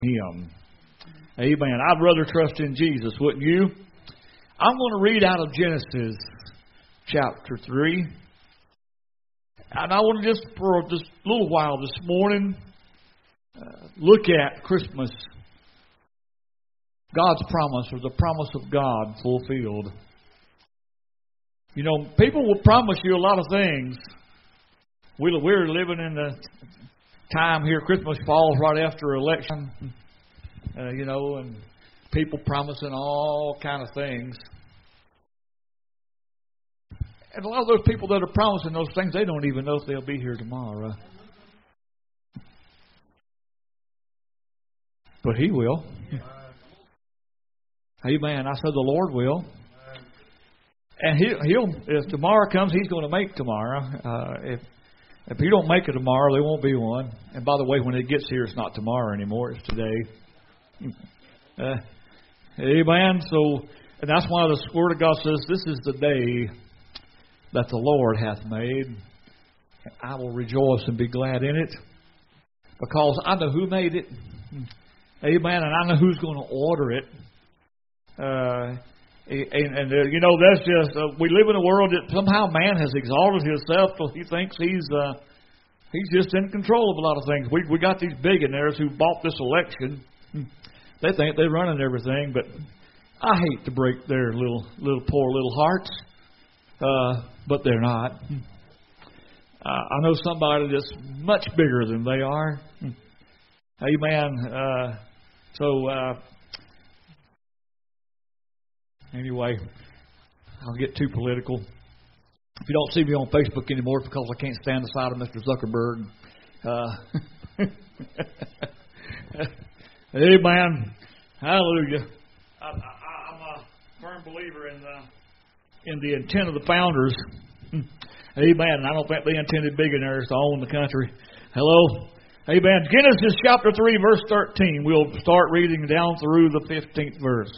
Him. Amen. I'd rather trust in Jesus, wouldn't you? I'm going to read out of Genesis chapter 3. And I want to just, for just a little while this morning, look at Christmas. God's promise, or the promise of God fulfilled. You know, people will promise you a lot of things. We're living in the time here. Christmas falls right after election, and people promising all kind of things. And a lot of those people that are promising those things, they don't even know if they'll be here tomorrow. But He will. Amen. I said the Lord will. And He'll, if tomorrow comes, He's going to make tomorrow. If He don't make it tomorrow, there won't be one. And by the way, when it gets here, it's not tomorrow anymore. It's today. Amen. So, and that's why the Word of God says, this is the day that the Lord hath made. And I will rejoice and be glad in it. Because I know who made it. Amen. And I know who's going to order it. That's just, we live in a world that somehow man has exalted himself till he thinks he's just in control of a lot of things. We got these billionaires who bought this election. They think they're running everything, but I hate to break their little poor little hearts, but they're not. I know somebody that's much bigger than they are. Amen. Anyway, I'll get too political. If you don't see me on Facebook anymore, it's because I can't stand the sight of Mr. Zuckerberg. Amen. Hallelujah. I'm a firm believer in the intent of the founders. Amen. I don't think they intended billionaires to own the country. Hello. Amen. Genesis chapter 3, verse 13. We'll start reading down through the 15th verse.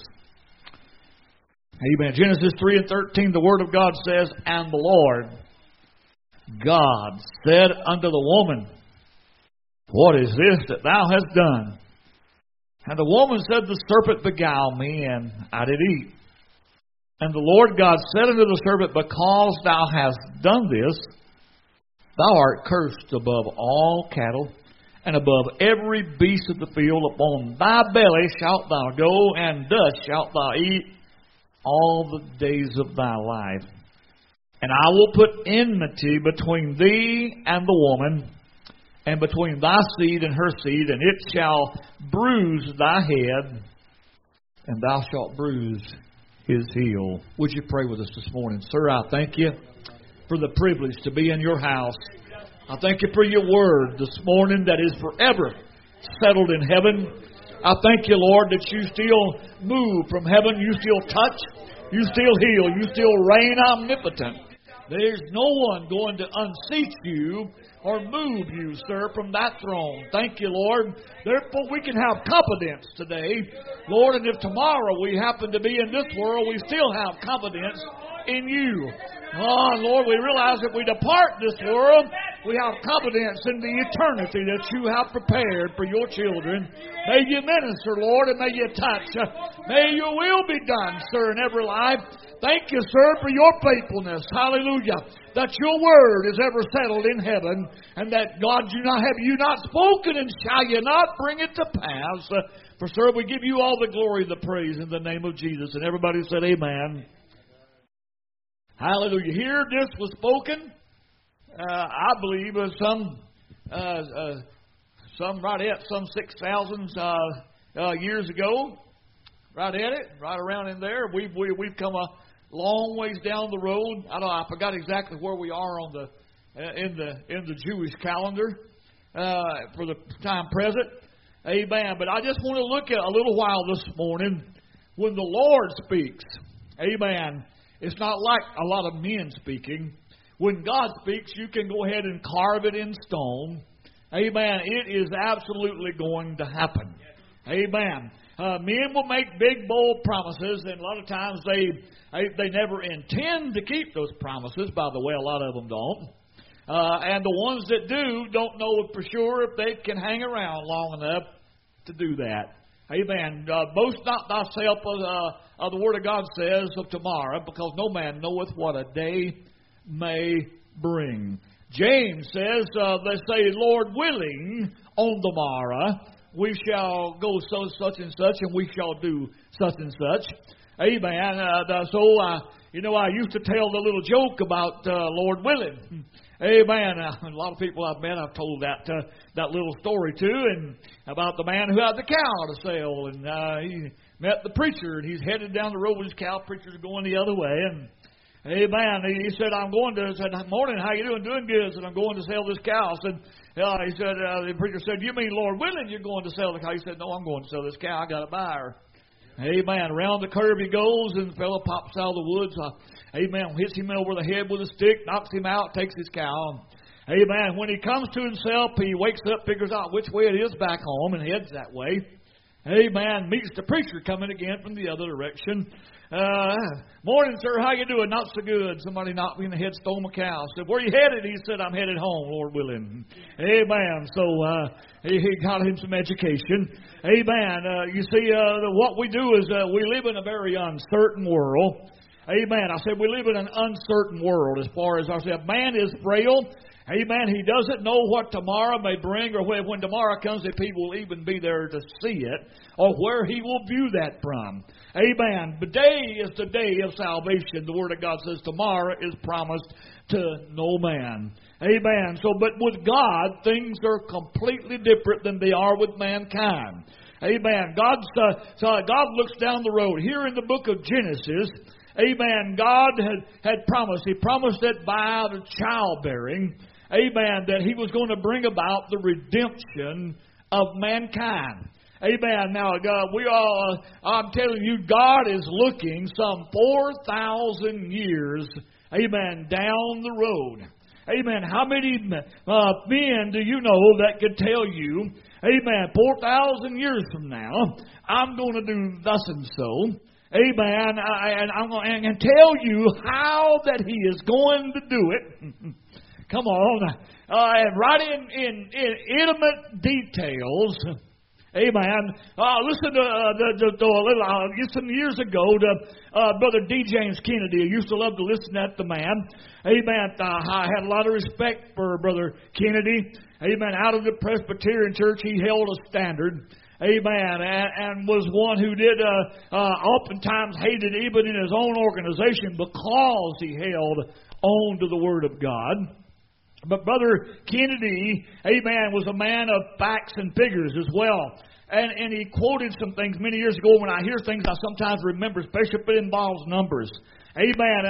Amen. Genesis 3 and 13, the Word of God says, And the Lord God said unto the woman, What is this that thou hast done? And the woman said, The serpent beguiled me, and I did eat. And the Lord God said unto the serpent, Because thou hast done this, thou art cursed above all cattle, and above every beast of the field. Upon thy belly shalt thou go, and dust shalt thou eat all the days of thy life. And I will put enmity between thee and the woman, and between thy seed and her seed, and it shall bruise thy head, and thou shalt bruise his heel. Would you pray with us this morning? Sir, I thank you for the privilege to be in your house. I thank you for your word this morning that is forever settled in heaven. I thank you, Lord, that you still move from heaven. You still touch. You still heal. You still reign omnipotent. There's no one going to unseat you or move you, sir, from that throne. Thank you, Lord. Therefore, we can have confidence today, Lord, and if tomorrow we happen to be in this world, we still have confidence in you. Oh, Lord, we realize that we depart this world, we have confidence in the eternity that you have prepared for your children. May you minister, Lord, and may you touch. May your will be done, sir, in every life. Thank you, sir, for your faithfulness. Hallelujah. That your word is ever settled in heaven, and that, God, have you not spoken, and shall you not bring it to pass? For, sir, we give you all the glory and the praise in the name of Jesus. And everybody said, Amen. Hallelujah. Here this was spoken, I believe, some 6,000 years ago. Right at it, right around in there. We've come a long ways down the road. I forgot exactly where we are on in the Jewish calendar for the time present. Amen. But I just want to look at a little while this morning when the Lord speaks. Amen. It's not like a lot of men speaking. When God speaks, you can go ahead and carve it in stone. Amen. It is absolutely going to happen. Amen. Men will make big, bold promises, and a lot of times they never intend to keep those promises. By the way, a lot of them don't. And the ones that do don't know for sure if they can hang around long enough to do that. Amen. Boast not thyself of the Word of God says of tomorrow, because no man knoweth what a day may bring. James says, they say, Lord willing, on the morrow we shall go such and such, and we shall do such and such. Amen. I used to tell the little joke about Lord willing. Amen. A lot of people I've met, I've told that little story to, and about the man who had the cow to sell, and he met the preacher, and he's headed down the road with his cow. Preacher's going the other way, and amen. He said, morning, how you doing? Doing good. I said, I'm going to sell this cow. The preacher said, you mean Lord willing you're going to sell the cow? He said, no, I'm going to sell this cow. I got a buyer. Amen. Around the curve he goes, and the fellow pops out of the woods. Amen. Hits him over the head with a stick, knocks him out, takes his cow. Amen. When he comes to himself, he wakes up, figures out which way it is back home, and heads that way. Amen. Meets the preacher coming again from the other direction. Morning, sir. How you doing? Not so good. Somebody knocked me in the head, stole my cow. Said, where you headed? He said, I'm headed home, Lord willing. Amen. So he got him some education. Amen. You see, what we do is we live in a very uncertain world. Amen. I said we live in an uncertain world as far as I said. Man is frail. Amen. He doesn't know what tomorrow may bring, or when tomorrow comes, if he will even be there to see it, or where he will view that from. Amen. Today is the day of salvation. The Word of God says tomorrow is promised to no man. Amen. But with God, things are completely different than they are with mankind. Amen. God looks down the road. Here in the book of Genesis, amen, God had promised. He promised that by the childbearing, amen, that He was going to bring about the redemption of mankind. Amen. Now, I'm telling you, God is looking some 4,000 years, amen, down the road. Amen. How many men do you know that could tell you, amen, 4,000 years from now, I'm going to do thus and so. Amen. And I'm going to tell you how that He is going to do it. Come on. And right in intimate details. Amen. Listen to some years ago to Brother D. James Kennedy. I used to love to listen to the man. Amen. I had a lot of respect for Brother Kennedy. Amen. Out of the Presbyterian Church, he held a standard. Amen. And was one who did oftentimes hated even in his own organization because he held on to the Word of God. But Brother Kennedy, amen, was a man of facts and figures as well. And he quoted some things many years ago. When I hear things, I sometimes remember, especially if it involves numbers. Amen.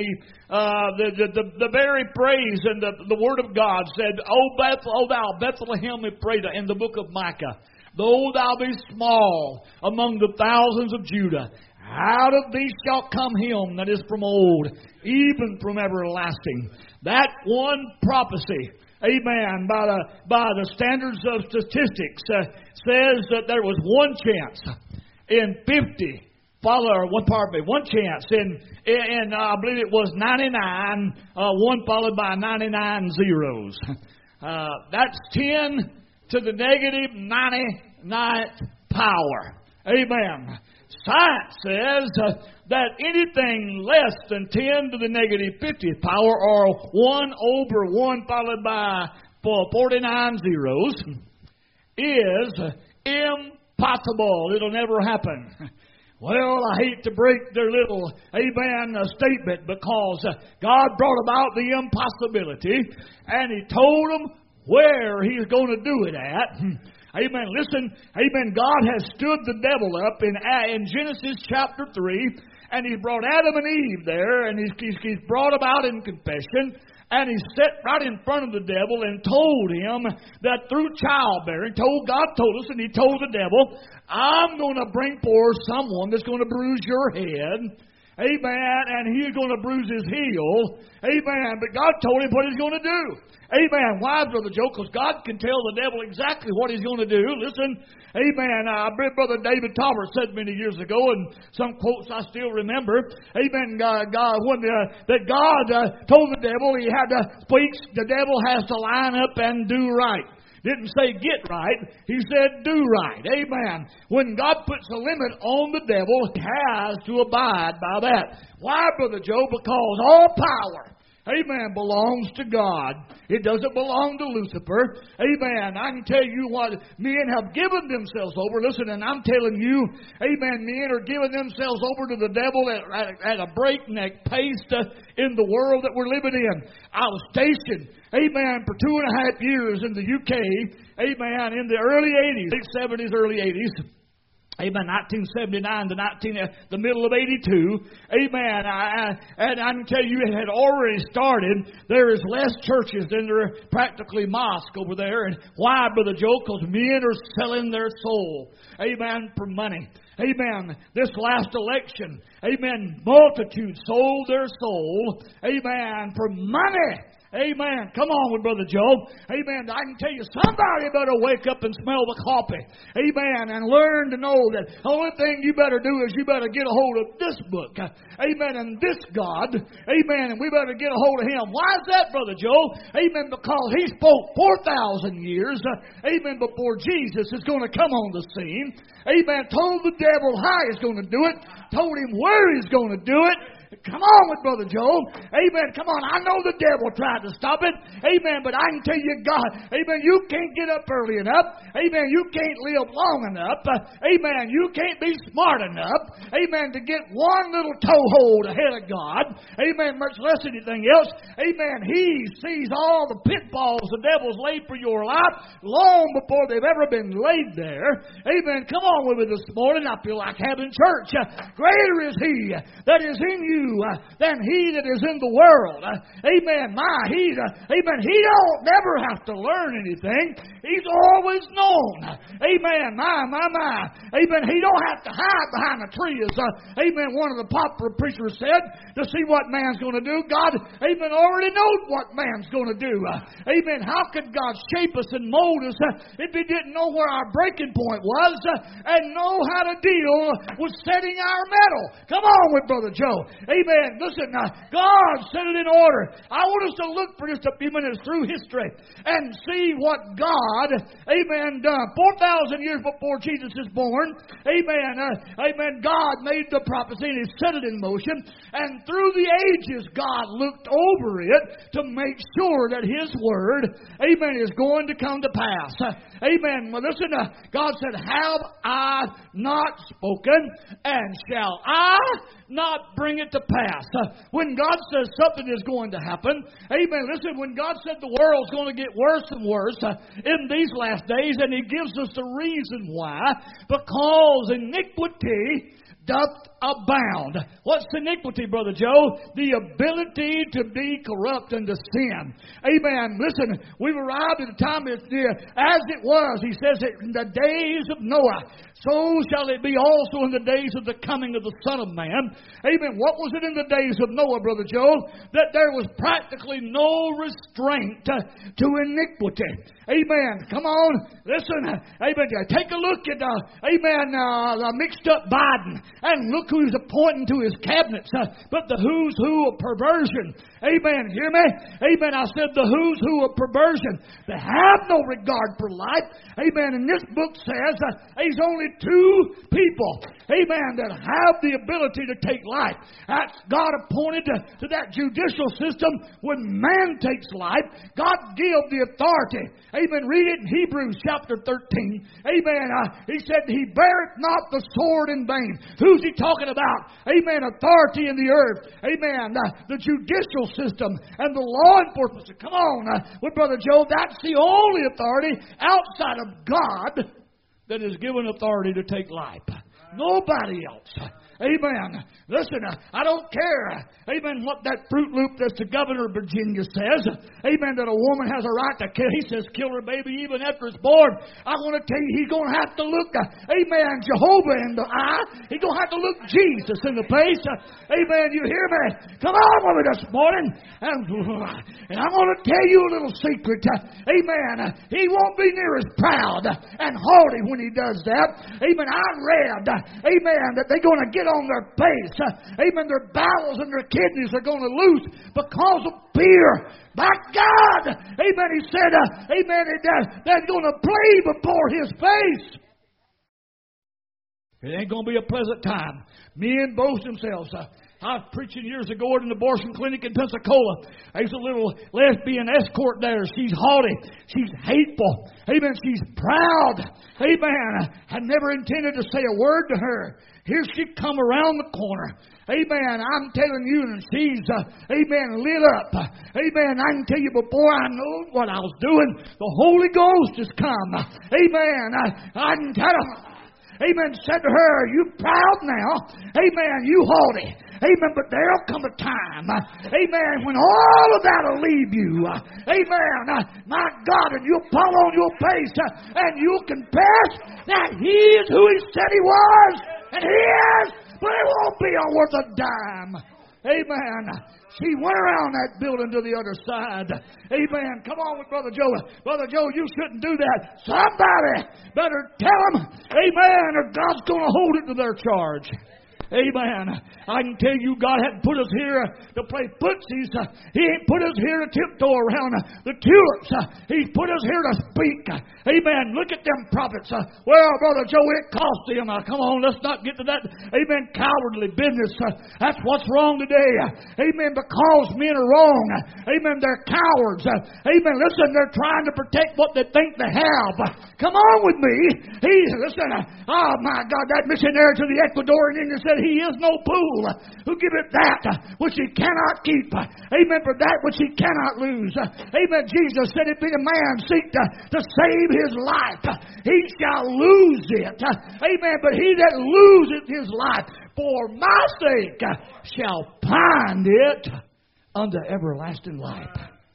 The very phrase in the Word of God said, O thou Bethlehem, Ephratah, in the book of Micah, though thou be small among the thousands of Judah, out of thee shall come him that is from old, even from everlasting. That one prophecy, amen, by the standards of statistics, says that there was one chance in 50. One chance in I believe it was 99, one followed by 99 zeros. That's 10 to the negative 99th power. Amen. Science says that anything less than 10 to the negative 50th power, or 1 over 1 followed by 49 zeros, is impossible. It'll never happen. Well, I hate to break their little amen statement, because God brought about the impossibility, and He told them where He's going to do it at. Amen. Listen, amen. God has stood the devil up in Genesis chapter 3, and He brought Adam and Eve there, and He's brought about in confession, and He sat right in front of the devil and told him that through childbearing, God told us, and He told the devil, I'm going to bring forth someone that's going to bruise your head. Amen. And he's going to bruise his heel. Amen. But God told him what He's going to do. Amen. Why, Brother Joe? Because God can tell the devil exactly what He's going to do. Listen. Amen. Brother David Tauber said many years ago, and some quotes I still remember. Amen. God told the devil he had to speak. The devil has to line up and do right. Didn't say get right. He said do right. Amen. When God puts a limit on the devil, he has to abide by that. Why, Brother Joe? Because all power, amen, belongs to God. It doesn't belong to Lucifer. Amen. I can tell you what, men have given themselves over. Listen, and I'm telling you, amen, men are giving themselves over to the devil at a breakneck pace in the world that we're living in. I was stationed, amen, for 2.5 years in the UK, amen, in the early 80s, late 70s, early 80s. Amen. 1979 to the middle of 82. Amen. And I can tell you, it had already started. There is less churches than there are practically mosques over there. And why, Brother Joe? Because men are selling their soul. Amen. For money. Amen. This last election, amen, multitudes sold their soul, amen, for money. Amen. Come on with Brother Joe. Amen. I can tell you, somebody better wake up and smell the coffee. Amen. And learn to know that the only thing you better do is you better get a hold of this book. Amen. And this God. Amen. And we better get a hold of Him. Why is that, Brother Joe? Amen. Because He spoke 4,000 years. Amen. Before Jesus is going to come on the scene. Amen. Told the devil how He's going to do it. Told him where He's going to do it. Come on with Brother Joe. Amen. Come on. I know the devil tried to stop it. Amen. But I can tell you, God, amen, you can't get up early enough. Amen. You can't live long enough. Amen. You can't be smart enough. Amen. To get one little toehold ahead of God. Amen. Much less anything else. Amen. He sees all the pitfalls the devil's laid for your life long before they've ever been laid there. Amen. Come on with me this morning. I feel like having church. Greater is He that is in you than he that is in the world. Amen. Amen. He don't never have to learn anything. He's always known. Amen. Amen. He don't have to hide behind a tree, as amen, one of the popular preachers said, to see what man's going to do. God, amen, already knows what man's going to do. Amen. How could God shape us and mold us if He didn't know where our breaking point was and know how to deal with setting our metal? Come on with Brother Joe. Amen. Listen, God set it in order. I want us to look for just a few minutes through history and see what God, amen, done. 4,000 years before Jesus is born, amen, God made the prophecy and He set it in motion. And through the ages, God looked over it to make sure that His word, amen, is going to come to pass. Amen. Well, listen, God said, have I not spoken, and shall I not bring it to pass? When God says something is going to happen, amen, listen, when God said the world's going to get worse and worse in these last days, and He gives us the reason why, because iniquity doth abound. What's iniquity, Brother Joe? The ability to be corrupt and to sin. Amen. Listen, we've arrived at a time as it was. He says it in the days of Noah. So shall it be also in the days of the coming of the Son of Man. Amen. What was it in the days of Noah, Brother Joe? That there was practically no restraint to iniquity. Amen. Come on. Listen. Amen. Take a look at, the mixed up Biden and look who's appointing to his cabinets. But the who's who of perversion. Amen. Hear me? Amen. I said the who's who of perversion. They have no regard for life. Amen. And this book says there's only two people, amen, that have the ability to take life. That's God appointed to that judicial system. When man takes life, God gives the authority. Amen. Read it in Hebrews chapter 13. Amen. He said, He beareth not the sword in vain. Who's He talking about? Amen. Authority in the earth. Amen. The judicial system and the law enforcement. Come on with Brother Joe. That's the only authority outside of God that is given authority to take life. Nobody else. Amen. Listen, I don't care, amen, what that Fruit Loop that's the governor of Virginia says. Amen, that a woman has a right to kill. He says kill her baby even after it's born. I want to tell you, he's going to have to look, amen, Jehovah in the eye. He's going to have to look Jesus in the face. Amen, you hear me? Come on with me this morning. And I'm going to tell you a little secret. Amen. He won't be near as proud and haughty when he does that. Amen. I read amen, that they're going to get on their pace. Amen, their bowels and their kidneys are going to loose because of fear. By God, amen, he said, amen, they're going to play before his face. It ain't going to be a pleasant time. Men boast themselves. I was preaching years ago at an abortion clinic in Pensacola. There's a little lesbian escort there. She's haughty. She's hateful. Amen. She's proud. Amen. I never intended to say a word to her. Here she come around the corner. Amen. I'm telling you, and she's, amen, lit up. Amen. I can tell you before I know what I was doing, the Holy Ghost has come. Amen. I can tell her. Amen. Said to her, you proud now. Amen. You haughty. Amen. But there'll come a time. Amen. When all of that will leave you. Amen. My God. And you'll fall on your face. And you'll confess that He is who He said He was. And He is. But it won't be worth a dime. Amen. She went around that building to the other side. Amen. Come on with Brother Joe. Brother Joe, you shouldn't do that. Somebody better tell them. Amen. Or God's going to hold it to their charge. Amen. I can tell you God hadn't put us here to play footsies. He ain't put us here to tiptoe around the tulips. He's put us here to speak. Amen. Look at them prophets. Well, Brother Joe, it cost them. Come on, let's not get to that, amen, cowardly business. That's what's wrong today. Amen. Because men are wrong. Amen. They're cowards. Amen. Listen, they're trying to protect what they think they have. Come on with me. Listen, oh my God, that missionary to the Ecuadorian Indian said, He is no fool who giveth that which he cannot keep. Amen. For that which he cannot lose. Amen. Jesus said, if any man seek to save his life, he shall lose it. Amen. But he that loseth his life for my sake shall find it unto everlasting life.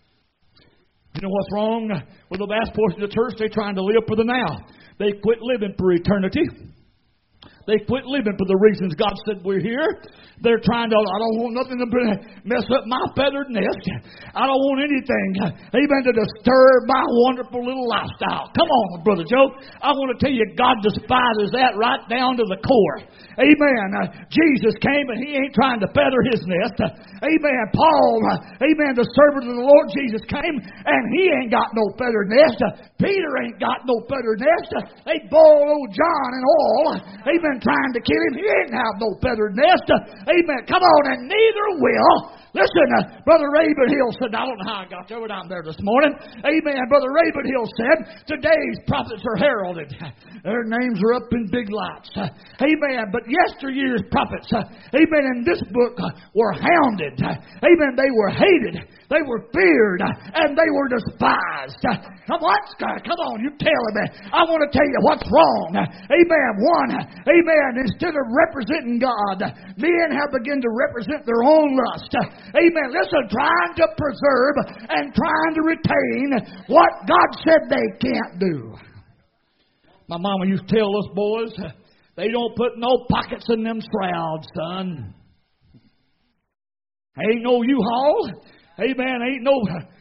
You know what's wrong with the vast portion of the church? They're trying to live for the now. They quit living for eternity. They quit living for the reasons God said we're here. They're trying to, I don't want nothing to mess up my feathered nest. I don't want anything, amen, to disturb my wonderful little lifestyle. Come on, Brother Joe. I want to tell you, God despises that right down to the core. Amen. Jesus came and He ain't trying to feather His nest. Amen. Paul, amen, the servant of the Lord Jesus came and he ain't got no feathered nest. Peter ain't got no feathered nest. They boiled old John in oil. Amen. Trying to kill him. He didn't have no feathered nest. Amen. Come on, and neither will. Listen, Brother Ravenhill said, I don't know how I got there, but I'm there this morning. Amen. Brother Ravenhill said, today's prophets are heralded. Their names are up in big lights. Amen. But yesteryear's prophets, amen, in this book were hounded. Amen. They were hated. They were feared. And they were despised. Come on, you tell me. I want to tell you what's wrong. Amen. One, amen, instead of representing God, men have begun to represent their own lust. Amen. Listen, trying to preserve and trying to retain what God said they can't do. My mama used to tell us boys, they don't put no pockets in them shrouds, son. Ain't no U-Haul. Amen. Ain't no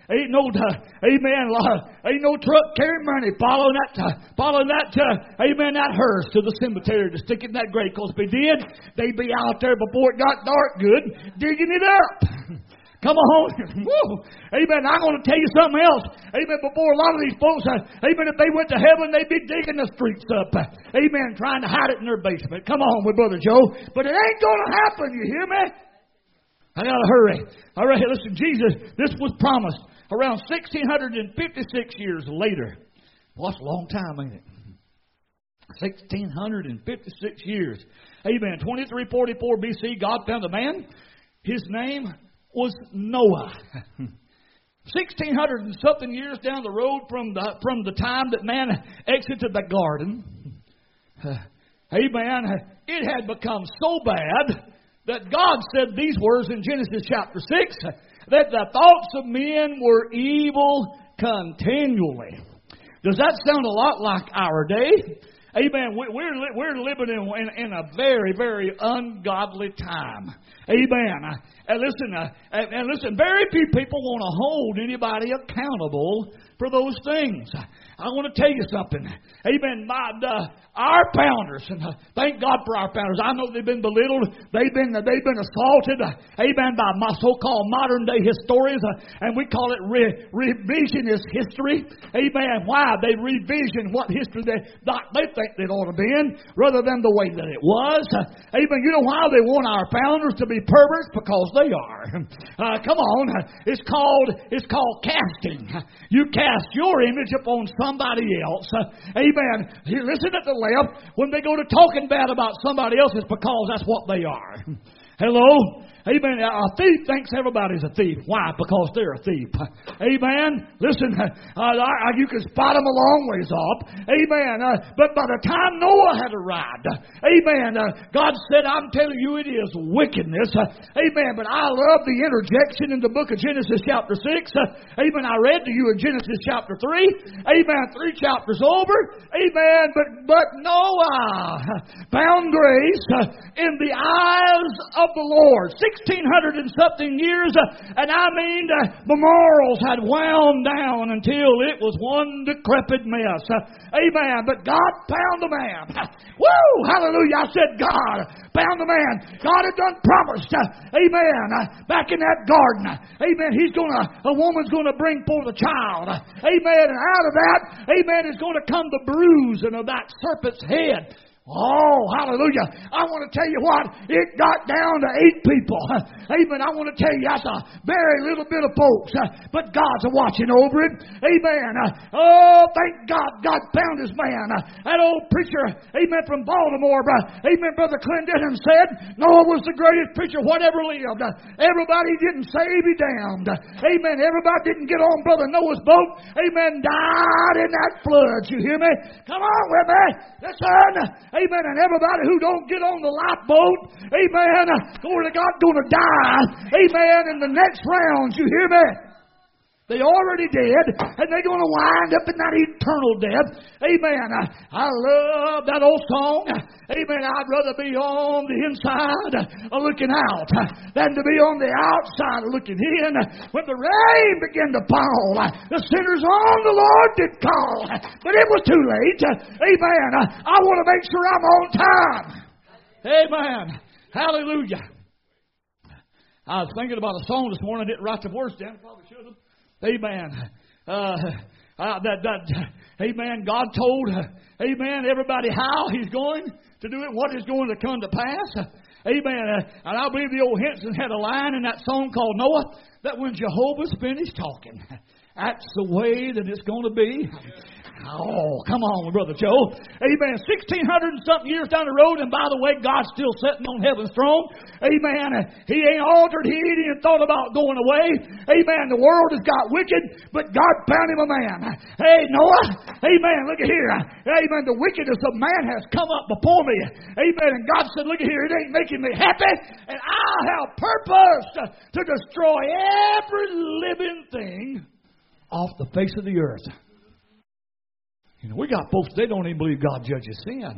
truck carrying money following that, amen, that hearse to the cemetery to stick it in that grave. Because if they did, they'd be out there before it got dark good, digging it up. Come on. Woo. Amen. I'm going to tell you something else. Amen. Before a lot of these folks, amen, if they went to heaven, they'd be digging the streets up. Amen. Trying to hide it in their basement. Come on with Brother Joe. But it ain't going to happen. You hear me? I got to hurry. All right, listen, Jesus, this was promised around 1656 years later. Well, that's a long time, ain't it? 1656 years. Amen. 2344 BC, God found a man. His name was Noah. 1600 and something years down the road from the time that man exited the garden. Amen. It had become so bad that God said these words in Genesis chapter 6, that the thoughts of men were evil continually. Does that sound a lot like our day? Amen. We're living in a very, very ungodly time. Amen. And listen, very few people want to hold anybody accountable for those things. I want to tell you something. Amen. Our founders, and thank God for our founders. I know they've been belittled. They've been assaulted. Amen. By my so-called modern day historians, and we call it revisionist history. Amen. Why? They revision what history they think it ought to be in, rather than the way that it was. Amen. You know why they want our founders to be perverts? Because they are. Come on. It's called casting. You cast your image upon somebody else. Amen. You listen at the left. When they go to talking bad about somebody else, it's because that's what they are. Hello? Amen. A thief thinks everybody's a thief. Why? Because they're a thief. Amen. Listen, you can spot them a long ways off. Amen. But by the time Noah had arrived, amen, God said, I'm telling you, it is wickedness. Amen. But I love the interjection in the book of Genesis chapter 6. Amen. I read to you in Genesis chapter 3. Amen. 3 chapters over. Amen. But Noah found grace in the eyes of the Lord. 1,600 and something years, and I mean the morals had wound down until it was one decrepit mess. Amen. But God found the man. Woo! Hallelujah. I said God found the man. God had done promised. Amen. Back in that garden. Amen. A woman's gonna bring forth a child. Amen. And out of that, amen, is going to come the bruising of that serpent's head. Oh, hallelujah. I want to tell you what, it got down to 8 people. Amen. I want to tell you, that's a very little bit of folks. But God's watching over it. Amen. Oh, thank God, God found his man. That old preacher, amen, from Baltimore, amen, Brother Clendenin said, Noah was the greatest preacher whatever lived. Everybody didn't say be damned. Amen. Everybody didn't get on Brother Noah's boat. Amen. Died in that flood. You hear me? Come on with me. Listen. Amen. And everybody who don't get on the lifeboat, amen, glory to God, going to die. Amen. In the next round, you hear me? They already did, and they're going to wind up in that eternal death. Amen. I love that old song. Amen. I'd rather be on the inside looking out than to be on the outside looking in. When the rain began to fall, the sinners on the Lord did call, but it was too late. Amen. I want to make sure I'm on time. Amen. Hallelujah. I was thinking about a song this morning. I didn't write the words down. Probably should have. Amen. Amen. God told, amen, everybody how he's going to do it, what is going to come to pass. Amen. And I believe the old Henson had a line in that song called Noah, that when Jehovah's finished talking, that's the way that it's going to be. Oh, come on, Brother Joe. Amen. 1,600 and something years down the road, and by the way, God's still sitting on heaven's throne. Amen. He ain't altered. He ain't even thought about going away. Amen. The world has got wicked, but God found him a man. Hey, Noah. Amen. Look at here. Amen. The wickedness of man has come up before me. Amen. And God said, look at here. It ain't making me happy, and I have purposed to destroy every living thing off the face of the earth. You know, we got folks, they don't even believe God judges sin.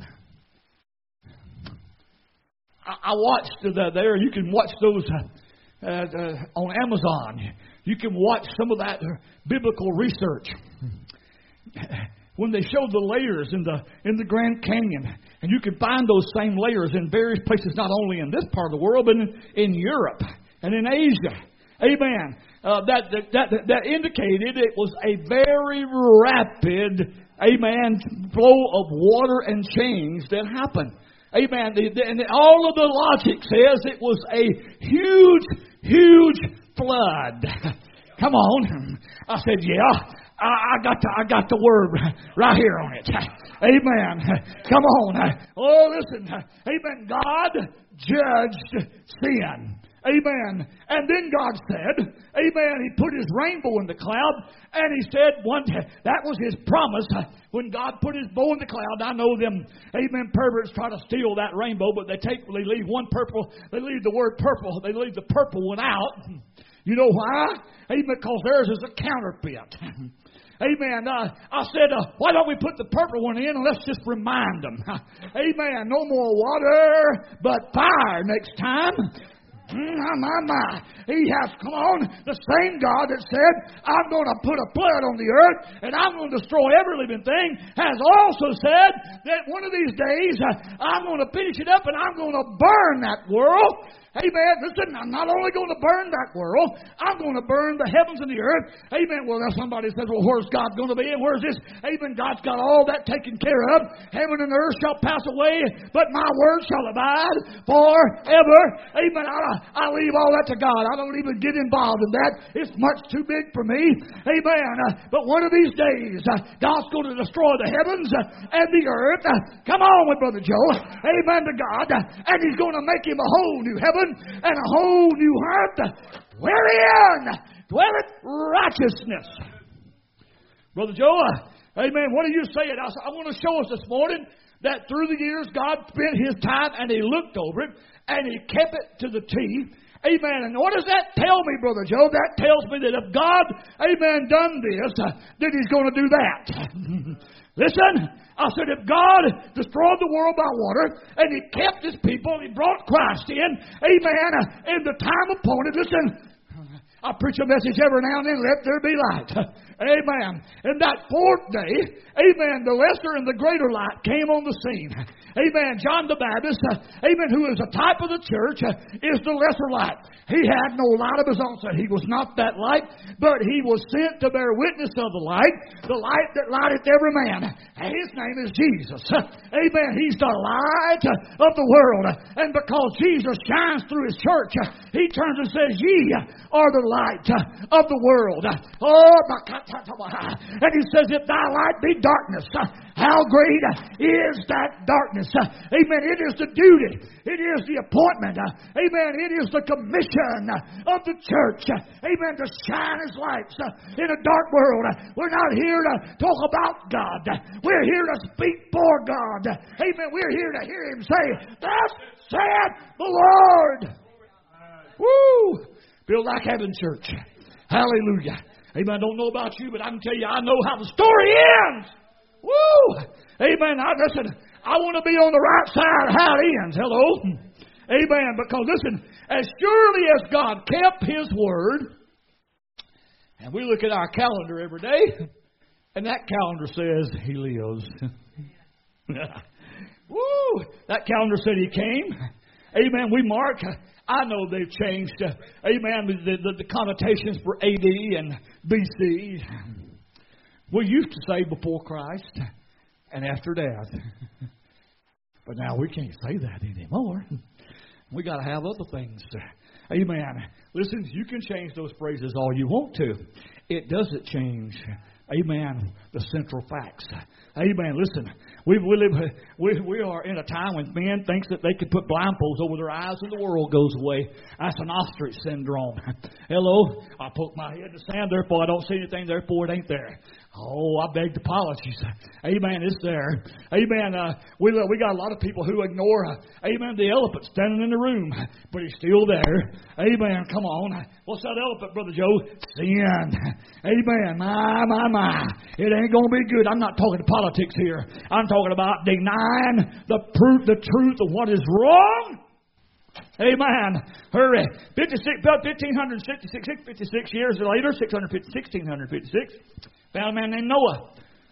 I watched there, you can watch those on Amazon. You can watch some of that biblical research. When they show the layers in the Grand Canyon, and you can find those same layers in various places, not only in this part of the world, but in Europe and in Asia. Amen. That indicated it was a very rapid, amen, flow of water and change that happened. Amen. And all of the logic says it was a huge flood. Come on. I said, yeah. I got the word right here on it. Amen. Come on. Oh, listen. Amen. God judged sin. Amen. And then God said, amen, he put his rainbow in the cloud, and he said, that was his promise. When God put his bow in the cloud, I know them, amen, perverts try to steal that rainbow, but they leave one purple, they leave the word purple, they leave the purple one out. You know why? Amen, because theirs is a counterfeit. Amen. I said, why don't we put the purple one in and let's just remind them. Amen. No more water, but fire next time. My. He has, come on, the same God that said, I'm going to put a flood on the earth and I'm going to destroy every living thing, has also said that one of these days I'm going to finish it up and I'm going to burn that world. Amen. Listen, I'm not only going to burn that world, I'm going to burn the heavens and the earth. Amen. Well, now somebody says, well, where's God going to be and where's this? Amen. God's got all that taken care of. Heaven and earth shall pass away, but my word shall abide forever. Amen. I leave all that to God. I don't even get involved in that. It's much too big for me. Amen. But one of these days, God's going to destroy the heavens and the earth. Come on with Brother Joe. Amen to God. And He's going to make him a whole new heaven and a whole new earth, wherein dwelleth righteousness. Brother Joe, amen, what are you saying? I want to show us this morning that through the years God spent His time and He looked over it and He kept it to the T. Amen. And what does that tell me, Brother Joe? That tells me that if God, amen, done this, then He's going to do that. Listen, I said, if God destroyed the world by water and He kept His people, He brought Christ in, amen, in the time appointed. Listen, I preach a message every now and then, let there be light. Amen. And that fourth day, amen, the lesser and the greater light came on the scene. Amen. John the Baptist, amen, who is a type of the church, is the lesser light. He had no light of his own. So he was not that light, but he was sent to bear witness of the light that lighteth every man. And His name is Jesus. Amen. He's the light of the world. And because Jesus shines through His church, He turns and says, ye are the light of the world. Oh, and He says, if thy light be darkness, how great is that darkness? Amen. It is the duty. It is the appointment. Amen. It is the commission of the church. Amen. To shine as lights in a dark world. We're not here to talk about God. We're here to speak for God. Amen. We're here to hear Him say, thus saith the Lord. Woo! Feel like having church. Hallelujah. Amen. I don't know about you, but I can tell you, I know how the story ends. Woo! Amen. Listen, I want to be on the right side of how it ends. Hello? Amen. Because listen, as surely as God kept His word, and we look at our calendar every day, and that calendar says He lives. Woo! That calendar said He came. Amen. We mark. I know they've changed. Amen. The connotations for AD and BC. We used to say before Christ and after death. But now we can't say that anymore. We got to have other things. Amen. Listen, you can change those phrases all you want to. It doesn't change, amen, the central facts. Amen. Listen, we are in a time when men think that they can put blindfolds over their eyes and the world goes away. That's an ostrich syndrome. Hello? I poke my head in the sand, therefore I don't see anything, therefore it ain't there. Oh, I beg apologies. Amen. It's there. Amen. We got a lot of people who ignore, amen, the elephant standing in the room, but he's still there. Amen. Come on. What's that elephant, Brother Joe? Sin. Amen. My. It ain't going to be good. I'm not talking politics here. I'm talking about denying the truth of what is wrong. Amen. Hurry. 56 years later, 1656, found a man named Noah.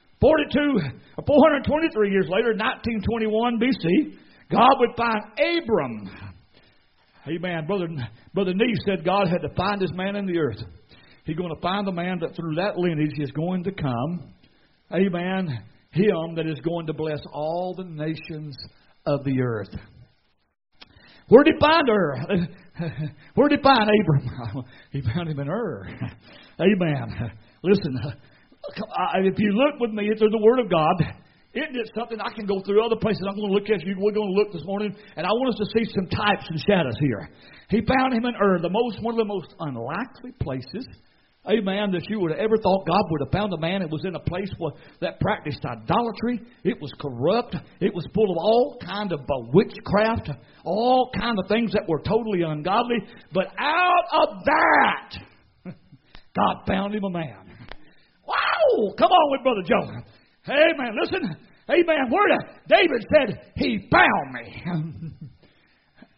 423 years later, 1921 BC, God would find Abram. Amen. Brother Nee said God had to find this man in the earth. He's going to find the man that through that lineage is going to come. Amen. Him that is going to bless all the nations of the earth. Where did he find her? Where did he find Abram? He found him in Ur. Amen. Listen, if you look with me through the Word of God, isn't it something I can go through other places? I'm going to look at you. We're going to look this morning, and I want us to see some types and shadows here. He found him in Ur, one of the most unlikely places. Amen, that you would have ever thought God would have found a man that was in a place that practiced idolatry. It was corrupt. It was full of all kind of witchcraft, all kind of things that were totally ungodly. But out of that, God found him a man. Wow! Come on with Brother Joe. Amen. Listen. Amen. David said, He found me.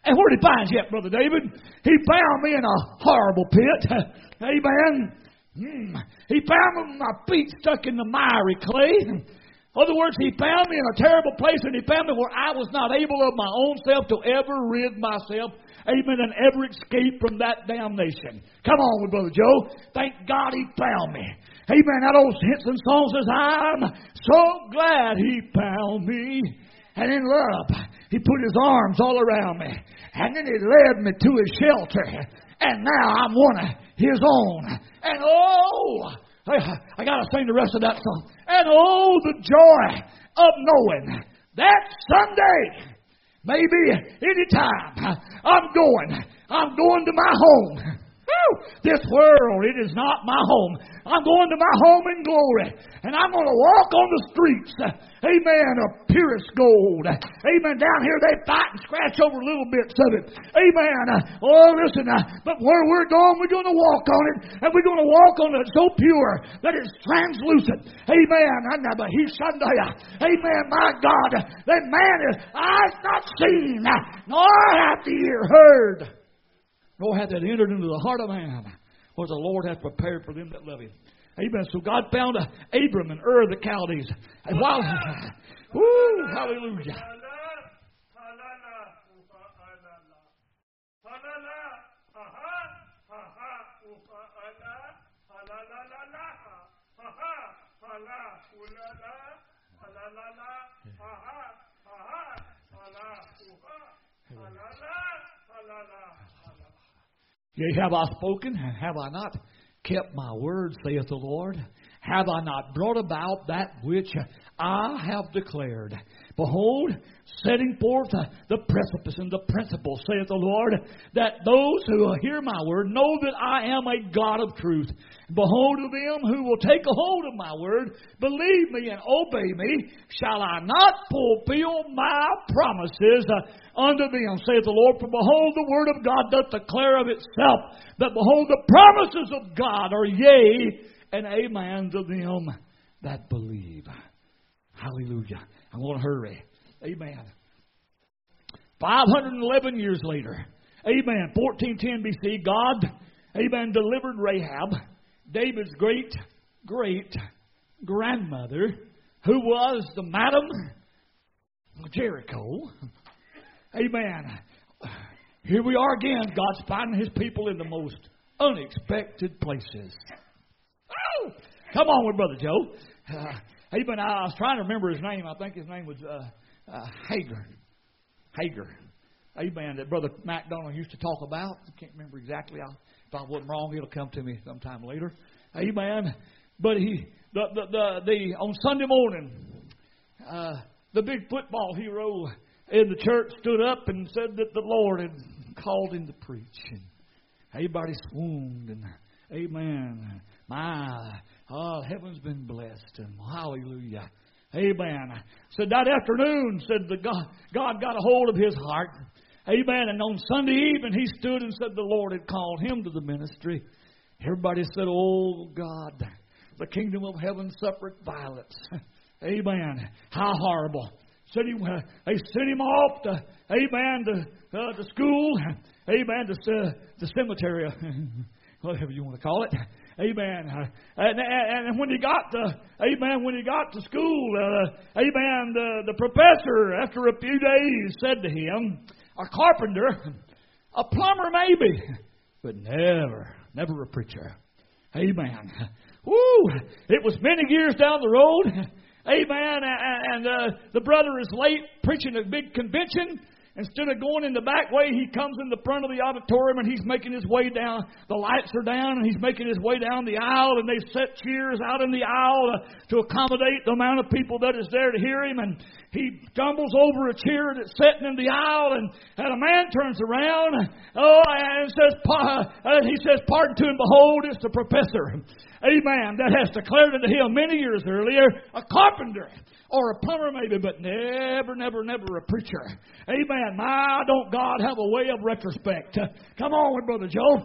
And where did he find you at, Brother David? He found me in a horrible pit. Amen. He found me with my feet stuck in the miry clay. In other words, he found me in a terrible place, and he found me where I was not able of my own self to ever rid myself, amen, and ever escape from that damnation. Come on with Brother Joe. Thank God he found me. Amen. That old Henson song says, I'm so glad he found me. And in love, he put his arms all around me. And then he led me to his shelter. And now I'm one of his own. And oh, I got to sing the rest of that song. And oh, the joy of knowing that someday, maybe anytime, I'm going to my home. This world, it is not my home. I'm going to my home in glory. And I'm going to walk on the streets, amen, of purest gold. Amen. Down here they fight and scratch over little bits of it. Amen. Oh, listen, but where we're going, we're going to walk on it. And we're going to walk on it so pure that it's translucent. Amen. Amen. My God, that man is eyes not seen, nor hath the ear heard, nor hath it entered into the heart of man what the Lord hath prepared for them that love him. Amen. So God found Abram and Ur the Chaldees. And while, woo, hallelujah. Yea, have I spoken, and have I not kept my word, saith the Lord? Have I not brought about that which I have declared? Behold, setting forth the precipice and the principle, saith the Lord, that those who hear my word know that I am a God of truth. Behold, to them who will take a hold of my word, believe me and obey me, shall I not fulfill my promises unto them, saith the Lord. For behold, the word of God doth declare of itself, that behold, the promises of God are yea and amen to them that believe. Hallelujah. I'm going to hurry. Amen. 511 years later, amen, 1410 BC, God, amen, delivered Rahab, David's great-great-grandmother, who was the Madam Jericho. Amen. Here we are again. God's finding His people in the most unexpected places. Oh, come on with Brother Joe. Amen. I was trying to remember his name. I think his name was Hagar. Amen. That Brother MacDonald used to talk about. I can't remember exactly. If I wasn't wrong, it'll come to me sometime later. Amen. But on Sunday morning, the big football hero in the church stood up and said that the Lord had called him to preach. And everybody swooned. And amen. Heaven's been blessed. And hallelujah. Amen. Said that afternoon, said God got a hold of his heart. Amen. And on Sunday evening, he stood and said the Lord had called him to the ministry. Everybody said, oh, God, the kingdom of heaven suffered violence. Amen. How horrible. Said they sent him off to, amen, to school. Amen, to the cemetery. Whatever you want to call it. Amen. And when he got to school, amen, the professor, after a few days, said to him, a carpenter, a plumber maybe, but never a preacher. Amen. Woo! It was many years down the road. Amen. And the brother is late preaching a big convention. Instead of going in the back way, he comes in the front of the auditorium and he's making his way down. The lights are down and he's making his way down the aisle, and they set chairs out in the aisle to accommodate the amount of people that is there to hear him. And he stumbles over a chair that's sitting in the aisle, and a man turns around, and he says, pardon to him, behold, it's the professor. Amen. That has declared unto him many years earlier, a carpenter or a plumber maybe, but never a preacher. Amen. My, don't God have a way of retrospect? Come on with Brother Joe.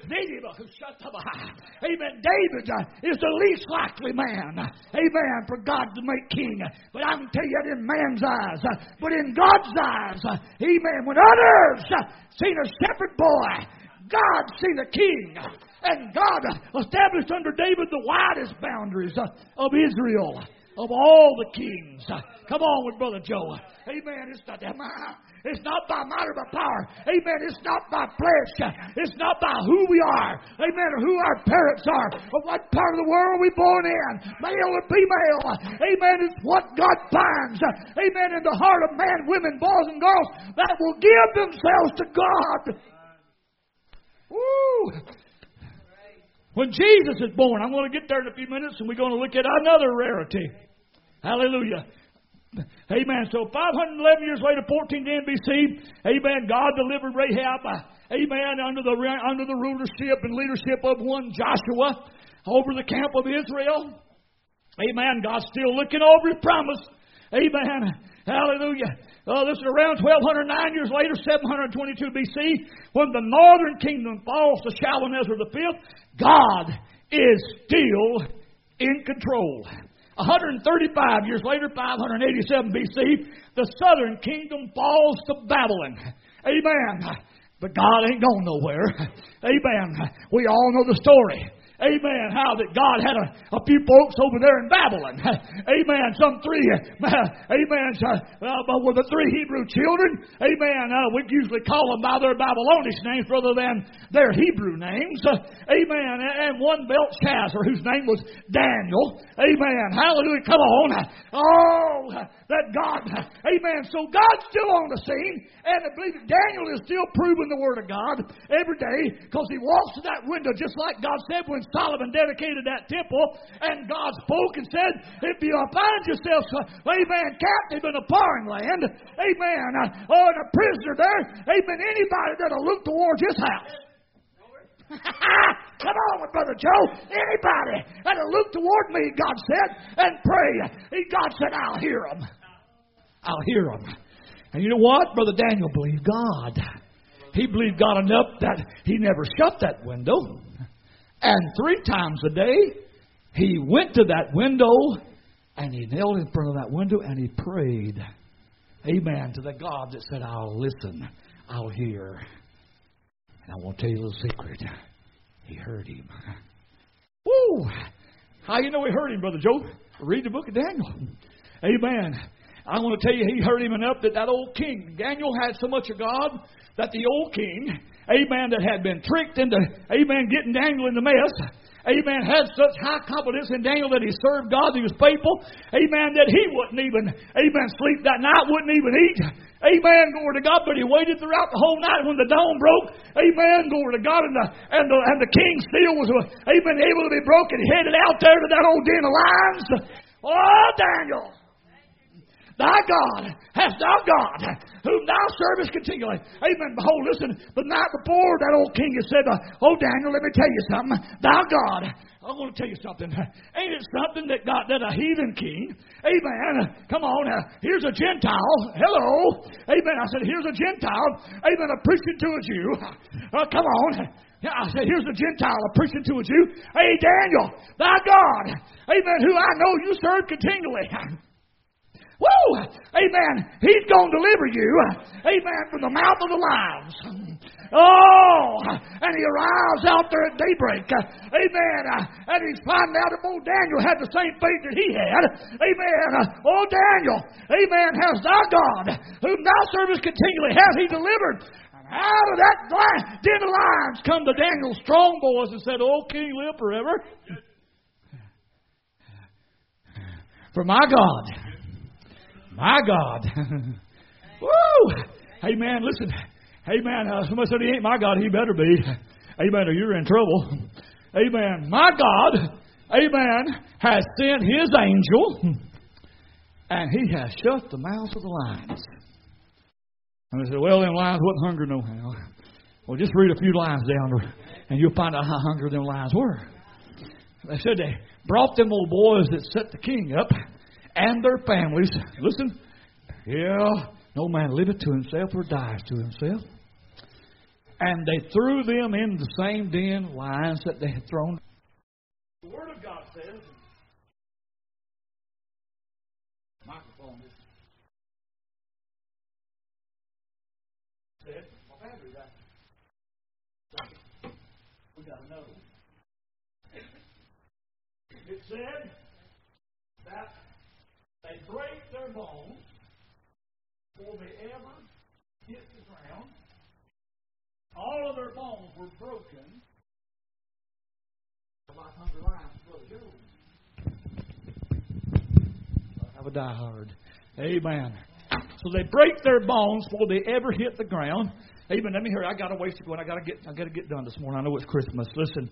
Amen. David is the least likely man. Amen. For God to make king. But I can tell you that in man's eyes. But in God's eyes. Amen. When others seen a shepherd boy, God seen a king. And God established under David the widest boundaries of Israel. Of all the kings. Come on with Brother Joe. Amen. It's not by might or by power. Amen. It's not by flesh. It's not by who we are. Amen. Or who our parents are. Or what part of the world we born in. Male or female. Amen. It's what God finds. Amen. In the heart of man, women, boys, and girls that will give themselves to God. Woo! When Jesus is born, I'm going to get there in a few minutes, and we're going to look at another rarity. Hallelujah. Amen. So 511 years later, 1410 BC, amen, God delivered Rahab, amen, under the rulership and leadership of one Joshua over the camp of Israel. Amen. God's still looking over His promise. Amen. Hallelujah. This is around 1209 years later, 722 BC, when the northern kingdom falls to Shalmaneser V. God is still in control. 135 years later, 587 BC, the southern kingdom falls to Babylon. Amen. But God ain't going nowhere. Amen. We all know the story. Amen. How that God had a few folks over there in Babylon. Amen. Some three. Amen. With the three Hebrew children. Amen. We usually call them by their Babylonish names rather than their Hebrew names. Amen. And one Belshazzar, whose name was Daniel. Amen. Hallelujah. Come on. Oh, that God. Amen. So God's still on the scene. And I believe that Daniel is still proving the Word of God every day because he walks to that window just like God said when Solomon dedicated that temple, and God spoke and said, if you find yourself, amen, captive in a foreign land, amen, or in a prisoner there, amen, anybody that'll look towards his house. Come on, Brother Joe. Anybody that'll look toward me, God said, and pray. God said, I'll hear them. I'll hear them. And you know what? Brother Daniel believed God. He believed God enough that he never shut that window. And 3 times a day, he went to that window and he knelt in front of that window and he prayed. Amen. To the God that said, I'll listen. I'll hear. And I want to tell you a little secret. He heard him. Woo! How you know he heard him, Brother Joe? Read the book of Daniel. Amen. I want to tell you, he heard him enough that old king, Daniel, had so much of God that the old king, amen, that had been tricked into, amen, getting Daniel in the mess, amen, had such high confidence in Daniel that he served God, he was faithful, amen, that he wouldn't even, amen, sleep that night, wouldn't even eat, amen, glory to God, but he waited throughout the whole night when the dawn broke, amen, glory to God, and the king still was, amen, able to be broken, headed out there to that old den of lions. Oh, Daniel! Thy God, hast thou God, whom thou servest continually. Amen. Behold, listen, the night before that old king had said, oh, Daniel, let me tell you something. Thou God, I want to tell you something. Ain't it something that a heathen king, amen, come on, here's a Gentile, hello, amen, I said, here's a Gentile, amen, preaching to a Jew, come on. I said, here's a Gentile preaching to a Jew. Hey, Daniel, thy God, amen, who I know you serve continually. Woo! Amen. He's going to deliver you, amen, from the mouth of the lions. Oh! And he arrives out there at daybreak. Amen. And he's finding out if old Daniel had the same faith that he had. Amen. Oh, Daniel, amen, has thy God, whom thou servest continually, has he delivered. And out of that den of lions come the Daniel's strong boys and said, oh, King, live forever. For my God. My God. Woo! Amen. Listen. Amen. Somebody said he ain't my God. He better be. Amen. Or you're in trouble. Amen. My God, amen, has sent his angel and he has shut the mouths of the lions. And they said, well, them lions wasn't hungry no how. Well, just read a few lines down and you'll find out how hungry them lions were. They said they brought them old boys that set the king up and their families. Listen, yeah, no man liveth to himself or dies to himself. And they threw them in the same den of lions that they had thrown. The Word of God says, microphone is said, my battery's out. We got to know. It said that they break their bones before they ever hit the ground. All of their bones were broken. Like Hunger Lions, Brother Joe. I have a diehard. Amen. So they break their bones before they ever hit the ground. Amen. Let me hear. I got a ways to go, and I got to get done this morning. I know it's Christmas. Listen.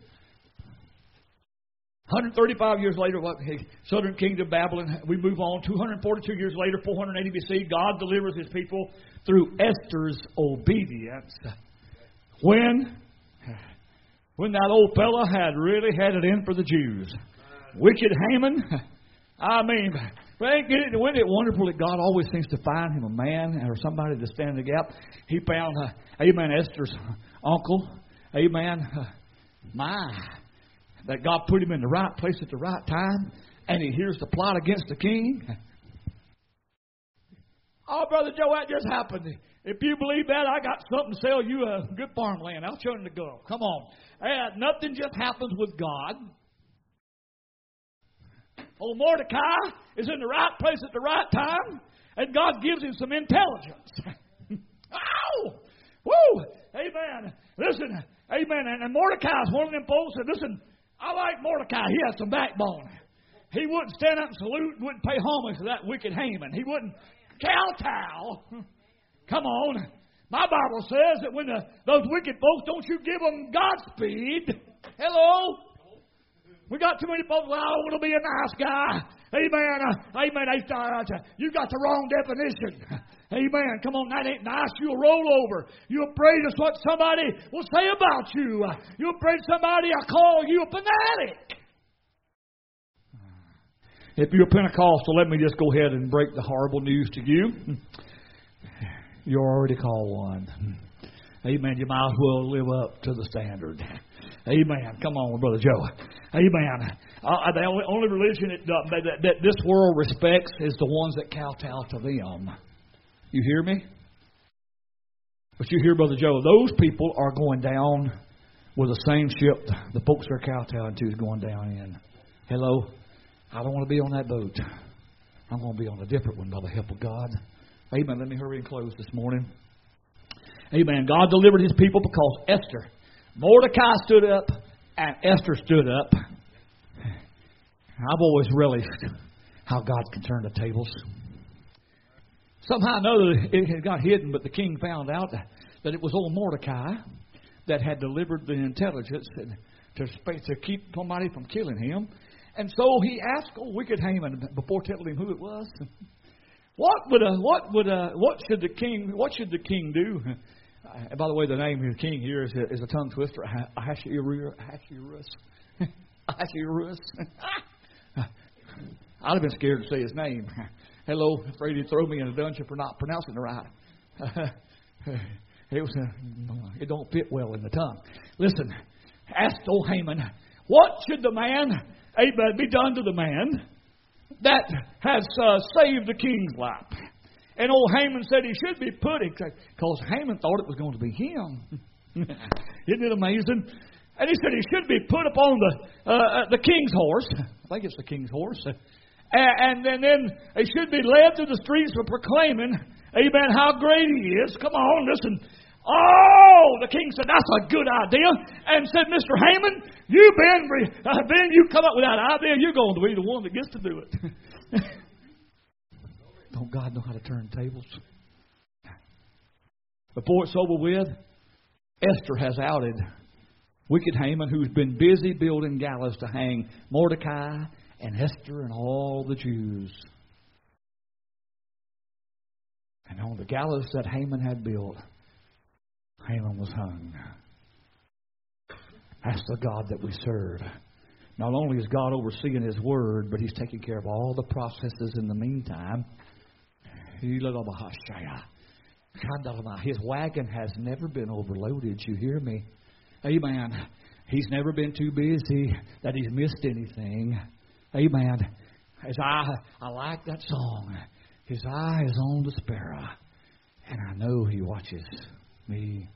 135 years later, Southern Kingdom, Babylon, we move on. 242 years later, 480 BC, God delivers His people through Esther's obedience. When that old fella had really had it in for the Jews. Wicked Haman. I mean, wasn't it wonderful that God always seems to find him a man or somebody to stand in the gap? He found, amen, Esther's uncle. Amen. That God put him in the right place at the right time, and he hears the plot against the king. Oh, Brother Joe, that just happened. If you believe that, I got something to sell you a good farmland. I'll show you the go. Come on. Nothing just happens with God. Old Mordecai is in the right place at the right time, and God gives him some intelligence. Oh! Woo! Amen. Listen, amen. And Mordecai is one of them folks that, listen, I like Mordecai. He has some backbone. He wouldn't stand up and salute, wouldn't pay homage to that wicked Haman. He wouldn't kowtow. Come on. My Bible says that when those wicked folks, don't you give them Godspeed. Hello? We got too many folks, well, I want to be a nice guy. Amen. Amen. You got the wrong definition. Amen. Come on, that ain't nice. You'll roll over. You'll praise us what somebody will say about you. You'll praise somebody will call you a fanatic. If you're Pentecostal, let me just go ahead and break the horrible news to you. You're already called one. Amen. You might as well live up to the standard. Amen. Come on, Brother Joe. Amen. The only religion that this world respects is the ones that kowtow to them. You hear me? But you hear, Brother Joe, those people are going down with the same ship the folks are kowtowing to is going down in. Hello? I don't want to be on that boat. I'm going to be on a different one by the help of God. Amen. Let me hurry and close this morning. Amen. God delivered His people because Esther, Mordecai stood up and Esther stood up. I've always relished how God can turn the tables. Somehow or another it had got hidden, but the king found out that it was old Mordecai that had delivered the intelligence to keep somebody from killing him. And so he asked old wicked Haman, before telling him who it was, what should the king do? And by the way, the name of the king here is a tongue twister, Ahasuerus. Ahasuerus. I'd have been scared to say his name. Hello, afraid he'd throw me in a dungeon for not pronouncing it right. It don't fit well in the tongue. Listen, asked old Haman, what should the man be done to the man that has saved the king's life? And old Haman said he should be put, because Haman thought it was going to be him. Isn't it amazing? And he said he should be put upon the king's horse. I think it's the king's horse. And then he should be led through the streets for proclaiming, amen, how great he is. Come on, listen. Oh, the king said, that's a good idea. And said, Mr. Haman, you come up with that idea. You're going to be the one that gets to do it. Don't God know how to turn tables? Before it's over with, Esther has outed wicked Haman, who's been busy building gallows to hang Mordecai and Esther and all the Jews. And on the gallows that Haman had built, Haman was hung. That's the God that we serve. Not only is God overseeing His Word, but He's taking care of all the processes in the meantime. His wagon has never been overloaded. You hear me? Amen. He's never been too busy that He's missed anything. Amen. I like that song. His eye is on the sparrow, and I know He watches me.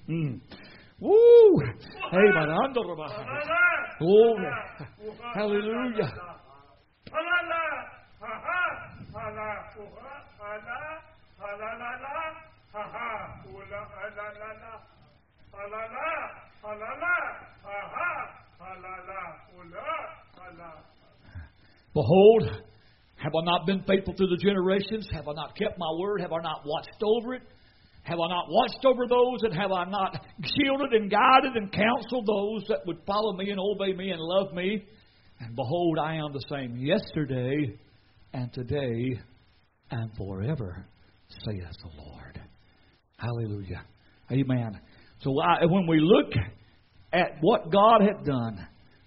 Woo! Amen. Glory. Hallelujah. Behold, have I not been faithful through the generations? Have I not kept my word? Have I not watched over it? Have I not watched over those? And have I not shielded and guided and counseled those that would follow me and obey me and love me? And behold, I am the same yesterday and today and forever, saith the Lord. Hallelujah. Amen. So when we look at what God had done,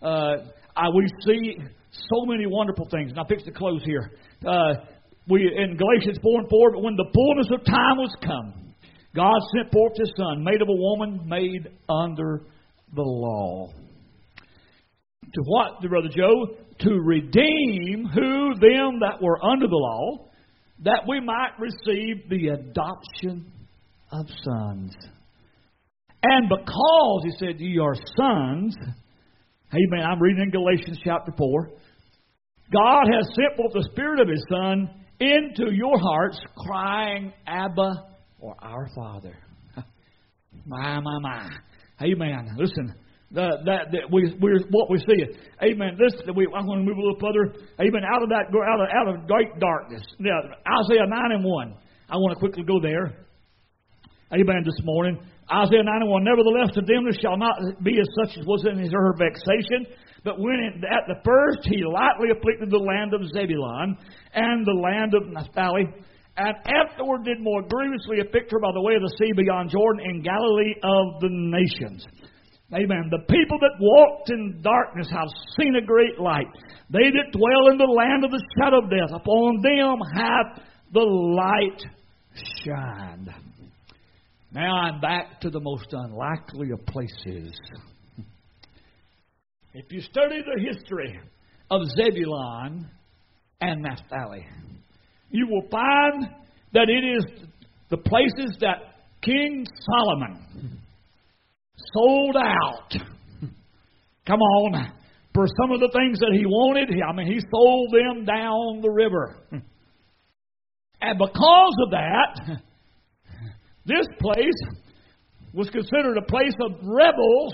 we see so many wonderful things. And I'll fix to close here. In Galatians 4:4, but when the fullness of time was come, God sent forth His Son, made of a woman, made under the law. To what, Brother Joe? To redeem them that were under the law, that we might receive the adoption of sons. And because, He said, ye are sons, amen, I'm reading in Galatians chapter 4, God has sent forth the Spirit of His Son into your hearts, crying, Abba, or our Father. My. Amen. Listen, what we see. Amen. I'm going to move a little further. Amen. Out of great darkness. Now, Isaiah 9:1. I want to quickly go there. Amen. This morning, Isaiah 9:1. Nevertheless, to them there shall not be as such as was in her vexation. But when at the first He lightly afflicted the land of Zebulun and the land of Naphtali, and afterward did more grievously afflict her by the way of the sea beyond Jordan in Galilee of the nations. Amen. The people that walked in darkness have seen a great light. They that dwell in the land of the shadow of death, upon them hath the light shined. Now I'm back to the most unlikely of places. If you study the history of Zebulun and Naphtali, you will find that it is the places that King Solomon sold out. Come on. For some of the things that he wanted, he sold them down the river. And because of that, this place was considered a place of rebels.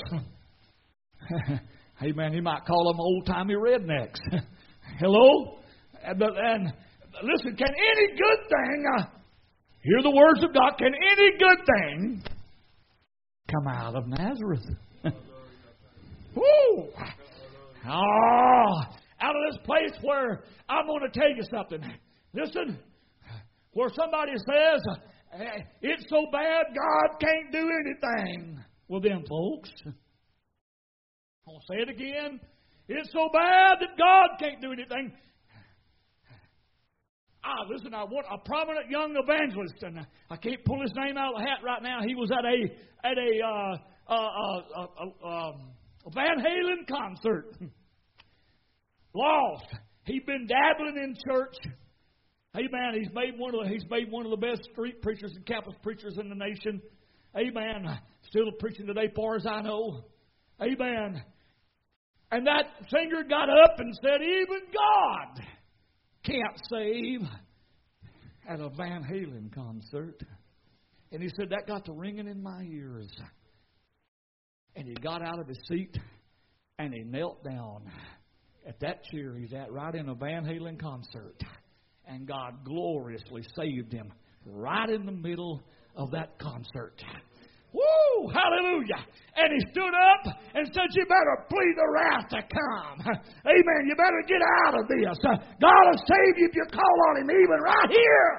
Amen. You might call them old-timey rednecks. Hello? And listen, can any good thing, hear the words of God, can any good thing come out of Nazareth? Woo! Oh, out of this place where I'm going to tell you something. Listen, where somebody says, it's so bad God can't do anything. Well then, folks, I'll say it again. It's so bad that God can't do anything. Listen, I want a prominent young evangelist, and I can't pull his name out of the hat right now. He was at a Van Halen concert. Lost. He'd been dabbling in church. Amen. He's made one of the best street preachers and campus preachers in the nation. Amen. Still preaching today, far as I know. Amen. And that singer got up and said, even God can't save at a Van Halen concert. And he said, that got to ringing in my ears. And he got out of his seat and he knelt down at that chair he's at right in a Van Halen concert. And God gloriously saved him right in the middle of that concert. Woo! Hallelujah! And he stood up and said, you better flee the wrath to come. Amen. You better get out of this. God will save you if you call on Him even right here.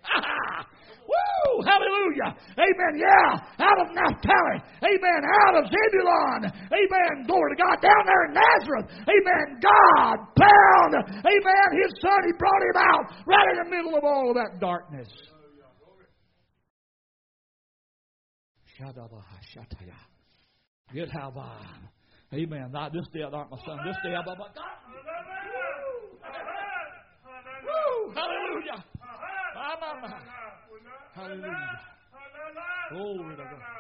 Woo! Hallelujah! Amen. Yeah. Out of Naphtali. Amen. Out of Zebulun. Amen. Glory to God. Down there in Nazareth. Amen. God found. Amen. His Son. He brought Him out right in the middle of all of that darkness. Get how by. Amen. This day, not my son. This day, God. Woo! Hallelujah. Hallelujah. Glory to God.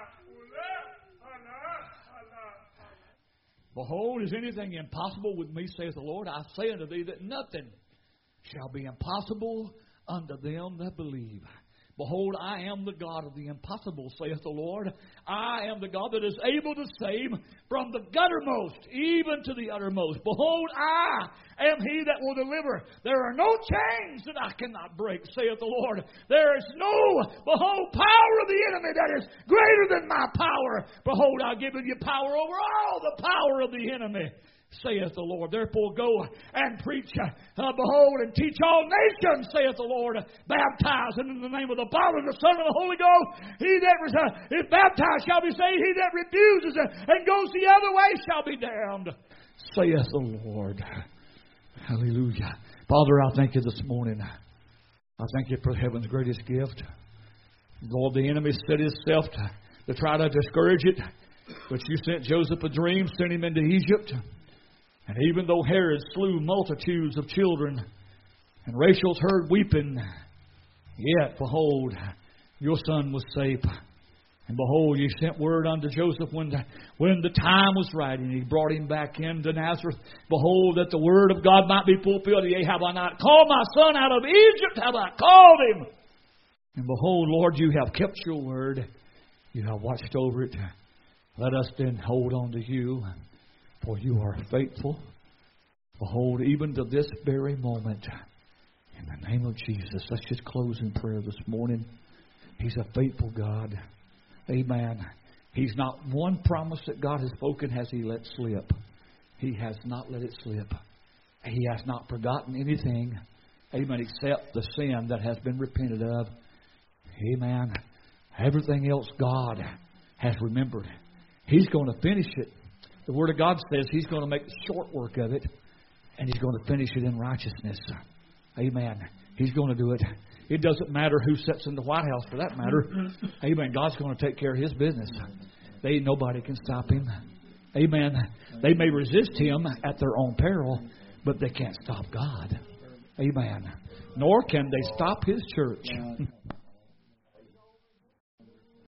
Behold, is anything impossible with me, saith the Lord? I say unto thee that nothing shall be impossible unto them that believe. Behold, I am the God of the impossible, saith the Lord. I am the God that is able to save from the guttermost, even to the uttermost. Behold, I am He that will deliver. There are no chains that I cannot break, saith the Lord. There is no, behold, power of the enemy that is greater than my power. Behold, I've given you power over all the power of the enemy, saith the Lord. Therefore go and preach, behold, and teach all nations, saith the Lord, baptizing in the name of the Father, the Son, and the Holy Ghost. He that is baptized shall be saved. He that refuses and goes the other way shall be damned, saith the Lord. Hallelujah. Father, I thank you this morning. I thank you for heaven's greatest gift. Lord, the enemy set himself to try to discourage it, but you sent Joseph a dream, sent him into Egypt. And even though Herod slew multitudes of children, and Rachel's heard weeping, yet, behold, your son was safe. And behold, you sent word unto Joseph when the time was right, and he brought him back into Nazareth. Behold, that the word of God might be fulfilled. Yea, have I not called my son out of Egypt? Have I called him? And behold, Lord, you have kept your word. You have watched over it. Let us then hold on to you, for you are faithful. Behold, even to this very moment, in the name of Jesus, let's just close in prayer this morning. He's a faithful God. Amen. He's not one promise that God has spoken has He let slip. He has not let it slip. He has not forgotten anything. Amen. Except the sin that has been repented of. Amen. Everything else God has remembered. He's going to finish it. The Word of God says He's going to make short work of it, and He's going to finish it in righteousness. Amen. He's going to do it. It doesn't matter who sits in the White House for that matter. Amen. God's going to take care of His business. Nobody can stop Him. Amen. They may resist Him at their own peril, but they can't stop God. Amen. Nor can they stop His church.